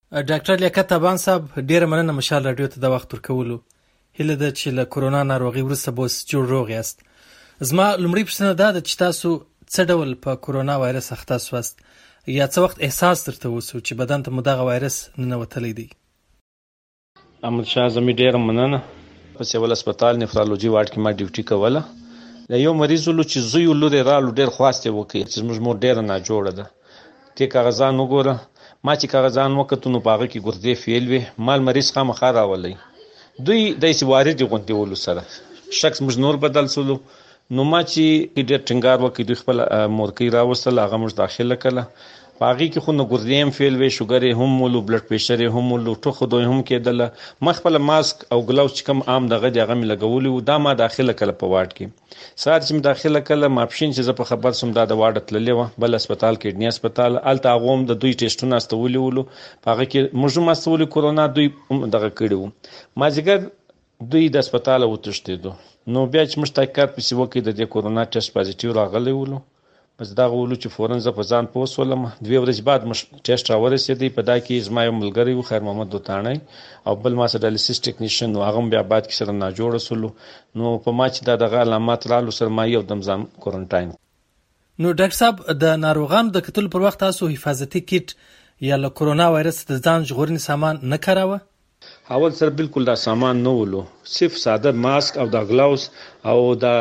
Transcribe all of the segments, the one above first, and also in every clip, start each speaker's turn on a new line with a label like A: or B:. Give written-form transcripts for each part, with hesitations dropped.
A: ډاکټر لیاقت ابان صاحب، ډیره مننه مشال رادیو ته د وخت ورکولو. هیله ده چې له کورونا ناروغي وروسته به اوس جوړ روغ یاست. زما لومړی پوښتنه دا ده چې تاسو څه ډول په کورونا وایرس اخته سواست یا څه وخت احساس درته وسو چې بدن ته مو دغه وایرس ننوتلی دی؟
B: احمد شاه زمي ډیره مننه. په سیول هسپتال نفرولوژي وارډ کې ما ډیوټي کوله. له یو مریض ولو چې زوی لوري رالو ډیر خواسته وکړي چې زموږ مور ډیره نه جوړه ده. ته کاغذان وګوره، ما چې کاغذان وکړو نو پاغه کې ګردې فیل وي، مال مریض خامخا راولي. دوی دایسي وارد غونډې ولو سره شخص موږ نور بدل سولو. نو ما چې ډېر ټینګار وکړ دوی خپل مورکۍ راوستل، هغه موږ داخله کړه. پاغې کې خو نو ګردې هم فیل وي، شوګر یې هم ولو، بلډ پریشر یې هم ولو، ټوخه دوی هم کېدله. ما خپل ماسک او ګلاوز چې کوم عام دغه دی هغه مې لګولی و. دا ما داخله کړه په وارډ کې. سهار چې مې داخله کړه ماپښین چې زه په خبر سوم دا د وارډ تللې وه بل هسپتال کډني هسپتال. هلته هغو هم د دوی ټیسټونه استولي ولو، په هغه کې موږ هم استولي کورونا، دوی دغه کړي وو. مازدیګر دوی د هسپتاله وتښتېدو. نو بیا چې موږ تحقیقات پسې وکړو د دې کورونا ټیسټ پازیټیو راغلی ولو. بس دغه ولو چې فوراً زه په ځان پوه سولم. 2 ورځې بعد موږ ټیسټ راورسېدی. په دا کې زما یو ملګری و خیر محمد دوتاڼی او بل ما سره ډایلیسیس ټیکنیشن و، هغه هم بیا بعد کې سره ناجوړه سولو. نو په ما چې دا دغه علامات رالو سره ما یو دم ځان کورنټاین.
A: نو ډاکټر صاحب، د ناروغانو د کتلو پر وخت تاسو حفاظتي کیټ یا له کورونا وایرس د ځان ژغورنې سامان نه کاراوه؟
B: اول سره بالکل دا سامان نه ولو، صرف ساده ماسک او دا ګلاوز او دا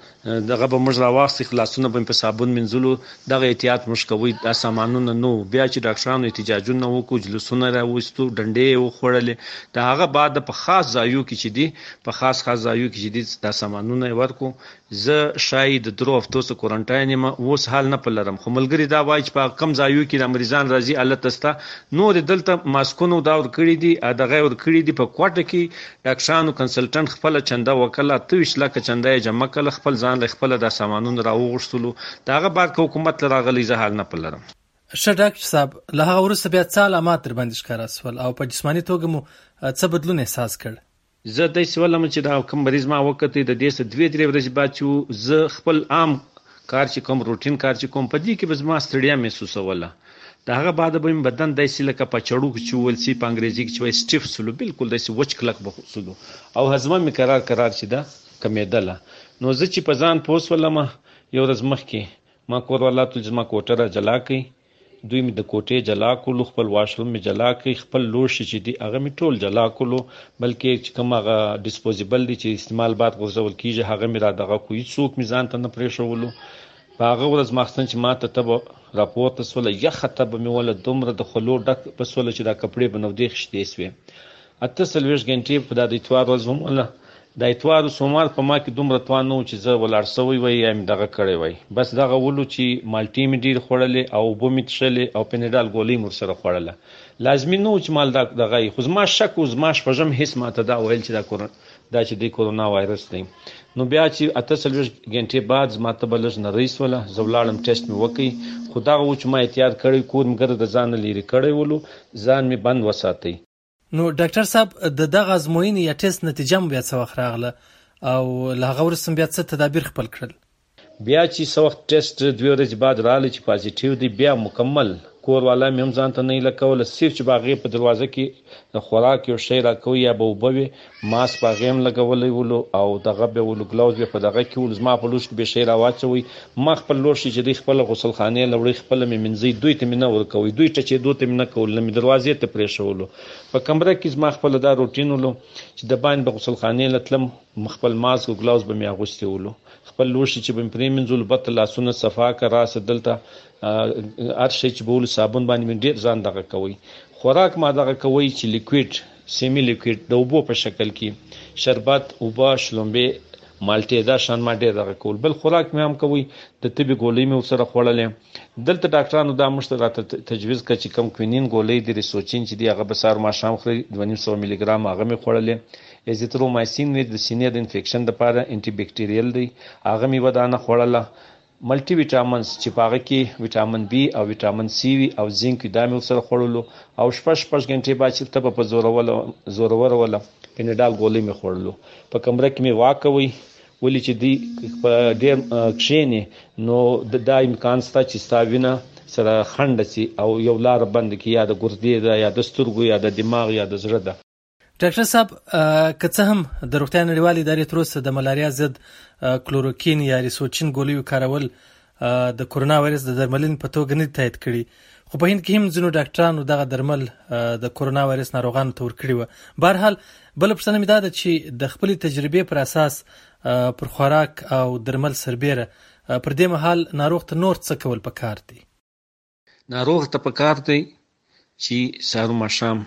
B: دغه به موږ راواخلو، خلاصونه به په صابون منځلو. دغه احتیاط موږ کوو. دا سامانونه نو بیا چې ډاکټرانو احتجاجونه وکړو، جلوسونه راوستو، ډنډې یې وخوړلې. د هغه بعد په خاص ځایو کې چې دي په خاص ځایو کې چې دي دا سامانونه یې ورکړو. زه شاید 3 هفتو څخه کورنټاین یم، اوس حال نه په لرم، خو ملګري دا وایي چې په کم ځایو کې د مریضان راځي حالت ستا نور دلته ماسکونو دا ورکړي دي، دغه ورکړي دي. په کوټه کې ډاکټرانو کنسلټنټ خپل چنده وکړه، 23 لکه چنده یې جمع کړه، خپل ځان له خپل د سامانونو راوغښتلو. دغه بعد که حکومت راغلی زه حال نه په لرم.
A: ښه ډاکټر صاحب، له هغه وروسته بیا څه علامات در باندې ښکاره سول او په جسماني توګه مو څه بدلون احساس کړ؟
B: زه داسې ولم چې دا کوم مریض ما وکتې د دې څه 2-3 ورځې بعد چې زه خپل عام کار چې کوم روټین کار چې کوم په دې کې به زما ستړیا محسوسوله. د هغه بعد به مې بدن داسې لکه په چړو کې چې ویل سي په انګریزي کې چې وایي سټیف سلو، بالکل داسې وچ کلک به سلو او هضمه مې قرار چې دا کمېدله. نو زه چې په ځان پوه سولم یو ورځ مخکې ما کور والا ته زما کوټه را جلا کړئ. دوی مې د کوټې جلا کړلو، خپل واشروم مې جلا کړئ، خپل لوښي چې دي هغه مې ټول جلا کړلو، بلکې چې کوم هغه ډسپوزیبل دي چې استعمال بعد غورځول کېږي هغه مې را دغه کوي، څوک مې ځان ته نه پرېښولو. په هغه ورځ ماخستن چې ما ته تبه راپورته سوله، یخه تبه مې وله، دومره د خولو ډک په سوله چې دا کپړې به نودې خشتې سوې. 48 غنټې په دا د اتوار ورځ هم وله. د اتوار سوموار په ما کې دومره توان نه و چې زه ولاړ سوی وی یا مې دغه کړی وی. بس دغه ولو چې مالټې مې ډېر خوړلې او اوبه مې څښلې او پینډال ګولۍ مې ورسره خوړله. لازمي نه و چې مال دغه خو زما شک و، زما شپږم حس ماته دا ویل چې دا چې دی کورونا وایرس دی. نو بیا چې 48 غنټې بعد زما ته به لږ نرۍ سوله، زه ولاړم ټیسټ مې وکړ، خو دغه و چې ما احتیاط کړی، کور مې ګرد د ځان نه لرې کړی ولو، ځان مې بند وساتئ.
A: نو ډاکټر صاحب، د دغه ازموینې یا ټیسټ نتیجه مو بیا څه وخت راغله او له هغه وروسته بیا څه تدابیر خپل کړل؟
B: بیا چې څه وخت ټیسټ 2 ورځې بعد راغلی چې پازیټیو دی، بیا مکمل کور والا مې هم ځان ته نه هیله کوله، صرف چې به هغې په دروازه کې د خوراک یو شی راکوي یا به اوبه وي، ماسک به هغې هم لګولی ولو او دغه به ولو ګلاوز به په دغه کې ولو، زما په لوښ کې به شی راواچوئ، ما خپل لوښي چې دوی خپله غسلخانې له وړئ خپله مې مینځئ، دوی ته مې نه ورکوئ، دوی ټچېدو ته مې نه کول، نه مې دروازې ته پرېښولو. په کمره کې زما خپله دا روټین ولو چې د باندې به غسلخانې له تلم، خپل ماسک او ګلاوز به مې اغوستې ولو، خپل لوښي چې به مې پرې مینځلو، بته لاسونه صفا که راسه دلته هر شی چې به ولو صابون باندې مې ډېر ځان دغه کوئ. خوراک ما دغه کوئ چې لیکویډ سیمی لیکویډ د اوبو په شکل کې، شربت، اوبه، شلومبې، مالټې، دا شان ما ډېر دغه کول. بل خوراک مې هم کوئ، د طبي ګولۍ مې ورسره خوړلې. دلته ډاکټرانو دا موږ ته راته تجویز کړه چې کوم کوینین ګولۍ دي، ریسوچین چې دي هغه به سهار ماښام خورئ، 250 ملي ګرام هغه مې خوړلې. ایزیترومایسین مې د سینې د انفیکشن دپاره انټي بکټیریل دی، هغه مې یوه دانه خوړله. ملټي ویټامنز چې په هغه کې ویټامین بي او ویټامین سی وي او زینک وي، دا مې ورسره خوړلو. او شپږ غنټې بعد چې تبه په زوروره وله پینډال ګولۍ مې خوړلو. په کمره کې مې واکوئ، ولې چې دوی په ډېر کښېني نو دا امکان شته چې ستا وینه سره خنډ سي او یو لار بند کی یا د ګردې ده یا د سترګو یا د دماغ یا د زړه ده.
A: ډاکټر صاحب که څه هم د روغتیا نړیوالې ادارې تر اوسه د ملاریا ضد کلوروکین یا ریسوچین ګولیو کارول د کرونا وایرس د درملنې په توګه نه تایید کړي، خو په هند کې هم ځینو ډاکټرانو دغه درمل د کرونا وایرس ناروغانو ته ورکړي وو. بهرحال بله پوښتنه مې دا ده چې د خپلې تجربې پر اساس پر خوراک او درمل سربیره پر دې مهال ناروغ ته نور څه کول پکار دي؟
B: ناروغ ته پکار دی چې سهار ماښام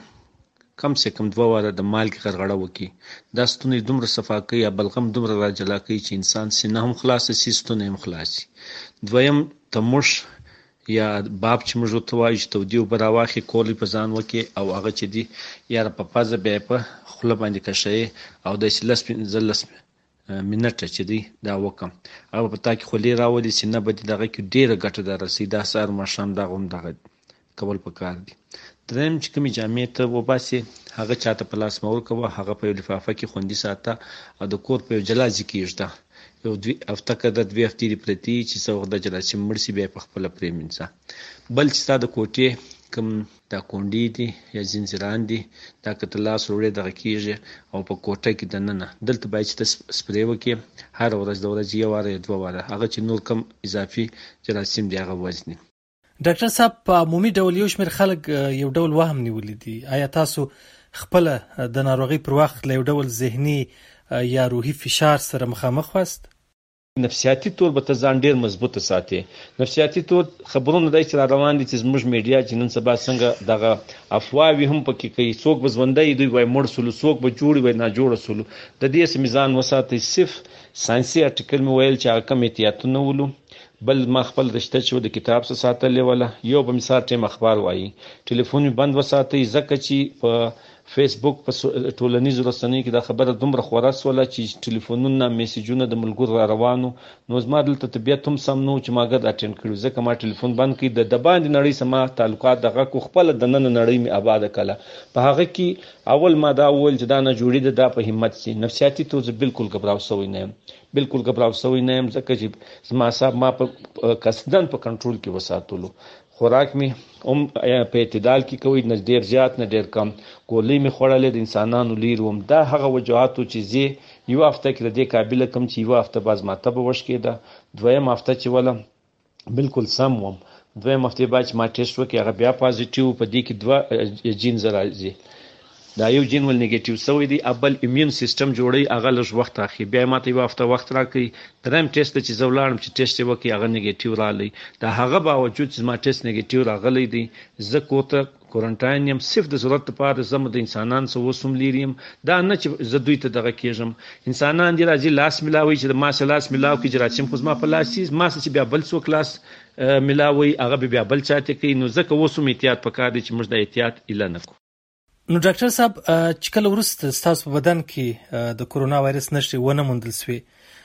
B: کم سے کم 2 واره د مالګې غرغړه وکړي. دا ستونی دومره صفا کوي یا بلغم دومره راجلا کوي چې انسان سینه هم خلاصه سي، ستونی هم خلاص سي. دویم تموش یا باب چې موږ ورته وایو چې تودې اوبه راواخلي کولی په ځان وکړي او هغه چې دي یا په پزه بیا په خوله باندې کشوي او داسې 15 منټه چې دی دا وکم او په تا کې خولې راولي سینه به دې دغه کې ډېره ګټه در رسي. دا سهار ماښام دغه هم دغه کول پکار دي. دریم چې کومې جامې ته وباسي هغه چاته په لاس مه ورکوه، هغه په یو لفافه کې خوندي ساته او د کور په یو جلا ځای کې ایږده. یو 2 هفته که د 2 هفتې دې پرتې چې څه وخت د جراثیم مړ سي بیا یې پخپله پرېمینځه. بل چې ستا د کوټې کوم دا کونډې دي یا زنځیران دي دا که ته لاس وړې دغه کېږي او په کوټه کې دننه دلته باید چې ته سپرې وکړې هره ورځ د ورځې 1 واره یا 2 واره، هغه چې نور کم اضافي جراثیم دی هغه وزني.
A: ډاکټر صاحب په عمومي ډول یو شمېر خلک یو ډول وهم نیولی دي، آیا تاسو خپله د ناروغۍ پر وخت له یو ډول ذهني یا روحي فشار سره مخامخ واست؟
B: نفسیاتي طور به ته ځان ډېر مضبوطه ساتي. نفسیاتي طور خبرونه دی چې را روان دي چې زموږ میډیا چې نن سبا څنګه دغه افواوې هم پکې کوي، څوک به ژوندی دوی وایي مړ سولو، څوک به جوړ وایي ناجوړه سولو. د دې سمې ځان وساتئ. صرف ساینسي ارټیکل مې ویل چې هغه کم احتیاطونه ولو. بل ما خپل رشته چې د کتاب څخه ساتلې وله یو به مثال ټیم اخبار وایي، ټلیفون مې بند وساتئ ځکه چې په فیسبوک په ټولنیزو رسنیو کې دا خبره دومره خوره سوله چې ټلیفونونه میسیجونه د ملګرو را روانو. نو زما دلته طبیعت هم سم نه و چې ما ګډ اټینډ کړي، ځکه ما ټلیفون بند کړي. د باندې نړۍ سره ما تعلقات دغه کو، خپله د ننه نړۍ مې آباده کړله. په هغه کې اول ما دا وویل چې دا نه جوړي ده، دا په همت سي. نفسیاتي طور زه بالکل ګبراو سوی نه یم، بالکل ګبراو سوی نه یم، ځکه چې زما اعصاب ما په قصدن په کنټرول کې وساتلو. خوراک مې هم په اعتدال کې کوي، نه ډېر زیات نه ډېر کم. ګولۍ مې خوړلې د انسانانو لیر وم. دا هغه وجوهاتو چې زه یو هفته کې د دې قابله کم چې یو هفته باز ماته به وشکېده. دویم هفته چې وله بالکل سم وم. دویم هفتې بعد چې ما ټیسټ وکړي هغه بیا پازیټیو، په دې کې 2 جینز راځي. دا یو جین ول نیگیټیو سوی دی، ابل ایمیون سیستم جوړي هغه لږ وخت اخی. بیا ماته یو هفته وخت راکړي. دریم ټیسټ چې زه ولاړم چې ټیسټ یې وکړي هغه نیگیټیو رالی. د هغه باوجود چې زما ټیسټ نیگیټیو راغلی دی زه کور ته کورنټاین یم، صرف د ضرورت لپاره. زه د انسانان څخه اوس هم لرې یم، دا نه چې زه دوی ته دغه کېږم. انسانان دي راځي لاس ملاوي چې د ما سره لاس ملاو کړي، جراثیم خو زما په لاس ما سره چې بیا بل څوک لاس ملاوي هغه بیا بل چاته کوي. نو ځکه اوس هم احتیاط پکار دی چې موږ د احتیاط اعلان نکړو.
A: نو ډاکټر صاحب چې کله وروسته ستاسو په بدن کې د کرونا وایرس نښې ونه موندل سوې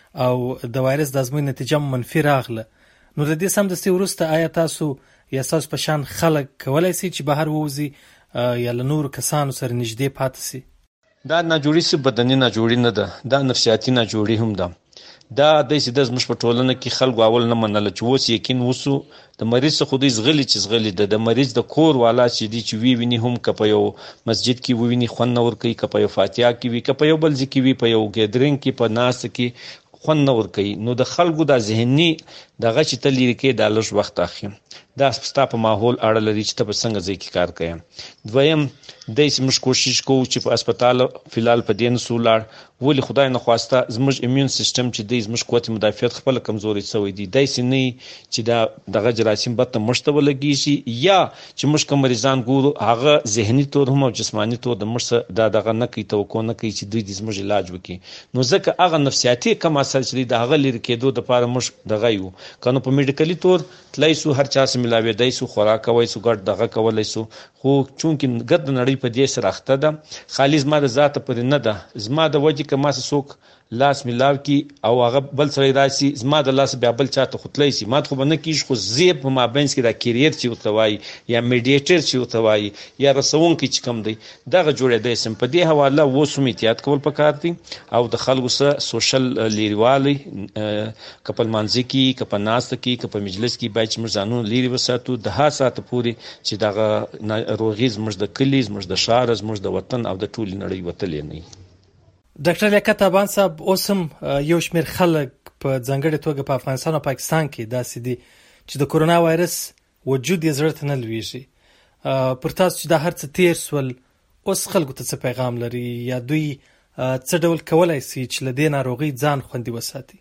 A: او د وایرس د ازموینې نتیجه منفي راغله، نو د دې سمدستي وروسته آیا تاسو یا تاسو په شان خلک کولی شي چې بهر ووځي یا له نورو کسانو سره نږدې پاتې شي؟
B: دا ناجوړي صرف بدني ناجوړي نه ده، دا نفسیاتي ناجوړي هم ده. دا داسې د زموږ په ټولنه کې خلکو اول نه منله چې اوس یقین وسو د مریض څخه دوی زغلي چې زغلي د مریض د کور والا چې دي چې ویني هم که په یو مسجد کې وویني خوند نه ورکوي، که په یو فاتحه کې وي، که په یو بل ځای کې وي، په یو ګیدرینګ کې په ناسته کې خوند نه ورکوي. نو د خلکو دا ذهني دغه چې ته لرې کې دا لږ وخت اخلي. دا ستا په ماحول اړه لري چې ته په څنګه ځای کې کار کوې. دویم داسې موږ کوشش کوو چې په هسپتال فلحال په دې نسو ولاړ، ولې خدای نه خواسته زموږ ایمیون سیستم چې دی زموږ قوت مدافعت خپله کمزوري شوی دی. داسې نه چې دا دغه جراثیم بد ته موږ ته ولګېږي یا چې موږ کوم مریضان ګورو هغه ذهني طور هم او جسماني طور د موږ دا دغه نه کوي، توقع نه کوي چې دوی د زموږ علاج وکړي. نو ځکه هغه نفسیاتي کم اثر چې دی د هغه لرې کېدو دپاره موږ دغه یو که نو په میډیکلي طور تللی سو، هر چا سره ملاوېدی سو، خوراک کوی سو، ګډ دغه کولی سو. خو چونکې ګرد نړۍ په دې سره اخته ده، خالي زما د ذاته پورې نه ده. زما د وجې چې که ما څوک لاس ملاو کی او هغه بل سړی راشي زما د لاس بیا بل چاته ختلی شي ما خو به نه کیږي خو زه په مابینځ کې دا کیریئر چې ورته وایي یا میډیټر چې ورته وایي یا رسونکی چې کوم دی دغه جوړېدی سم په دې حواله اوس هم احتیاط کول پکار دي او د خلکو سره سوشل لیروالی که په لمانځه کې که په ناسته کې که په مجلس کې باید چې موږ ځانونه لیرې وساتو د هر ساعته پورې چې دغه ناروغي زموږ د کلي زموږ د ښار زموږ د وطن او د ټولې نړۍ وتلی نه وي.
A: ډاکټر لیاقت ابان صاحب اوس هم یو شمېر خلک په ځانګړې توګه په افغانستان او پاکستان کې داسې دي چې د کورونا وایرس وجود یې زړه ته نه لویږي. پر تاسو چې دا هر څه تیر سول اوس خلکو ته څه پیغام لري یا دوی څه ډول کولی شي چې له دې ناروغۍ ځان خوندي وساتي؟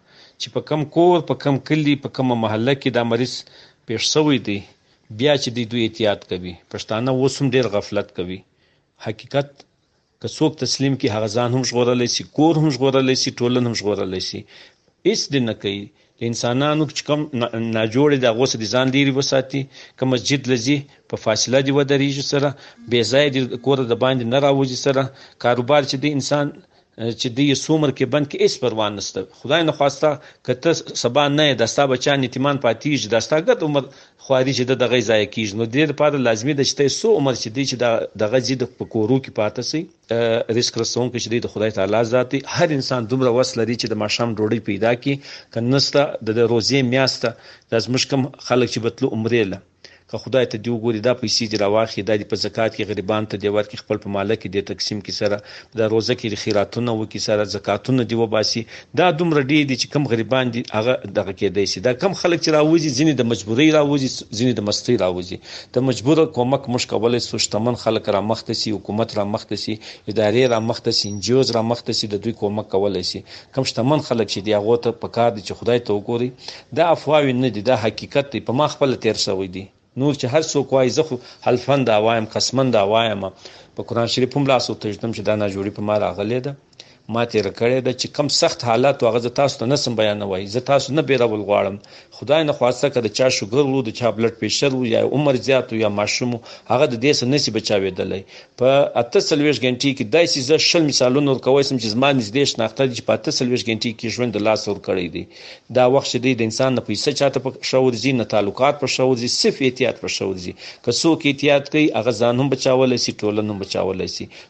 B: چې په کم کور په کم کلي په کومه محله کې دا مریض پیښ شوی دی بیا چې دوی احتیاط کوي. پښتانه اوس هم ډېر غفلت کوي. حقیقت که څوک تسلیم کی هغه ځان هم ژغورلی شي کور هم ژغورلی شي ټولنه هم ژغورلی شي. هېڅ دې نه کوي د انسانانو چې کوم ناجوړې د هغو څخه د ځان لرې وساتي که مسجد له ځي په فاصله دې ودرېږي سره بې ځایه دې کوره د باندې نه راوځي سره کاروبار چې دی انسان چې دی یې څو عمر کې بند کې هېڅ پروا نشته. خدای نخواسته که ته سبا نه یې دا ستا بچیان یتیمان پاتېږي دا ستا ګډ عمر خواري چې دغه ضایع کېږي نو دې لپاره لازمي ده چې ته څو عمر چې دی چې دغه ځي په کورو کې پاته شي. رزق رسونکی چې دی د خدای تعالی ذات دی. هر انسان دومره وس لري چې د ماښام ډوډۍ پیدا کړي که نشته د روزې میاشته دا زموږ کوم خلک چې به تلو عمرې له که خدای ته دی وګوري دا پیسې دې راواخلي دا دې په زکات کې غریبانو ته دې ورکړي خپل په ماله کې دې تقسیم کړي سره دا روزه کې خیراتونه وکړي سره زکاتونه دې وباسي. دا دومره ډېر دي چې کم غریبان دي هغه دغه کېدی شي. دا کم خلک چې راوځي ځینې د مجبورۍ راوځي ځینې د مستۍ راوځي. د مجبوره کومک موږ کولی شو شتمن خلک رامخته شي حکومت رامخته شي ادارې رامخته شي انجیوز رامخته شي د دوی کومک کولی شي. کم شتمن خلک چې دي هغو ته پکار دي چې خدای ته وګوري. دا افواوې نه دي دا حقیقت دی په ما خپله تېر شوی دی. نور چې هر څوک وایي زه خو حلفن دا وایم قسمن دا وایم په قرآن شریف هم لاس ورته چې دا ناجوړي په ما راغلی ده ما تېره کړې ده چې کم سخت حالات و هغه زه تاسو ته نسم بیانوی. زه تاسو نه بیرول غواړم. خدای نخواسته که د چا شوګر و د چا بلډ پریشر و یا عمر زیات و یا ماشوم هغه د دې څخه نشي بچاوېدلی. په 48 غنټې کې داسې زه 60 مثالونه ورکوی شم چې زما نږدې شناخته دي چې په 48 غنټې کې ژوند د لاس ورکړی دی. دا وخت چې دی د انسان نه پیسه چاته په ښه ورځي نه تعلقات په ښه ورځي صرف احتیاط په ښه ورځي. که څوک احتیاط کوي هغه ځان هم بچاولی شي ټولنه هم بچاولی شي.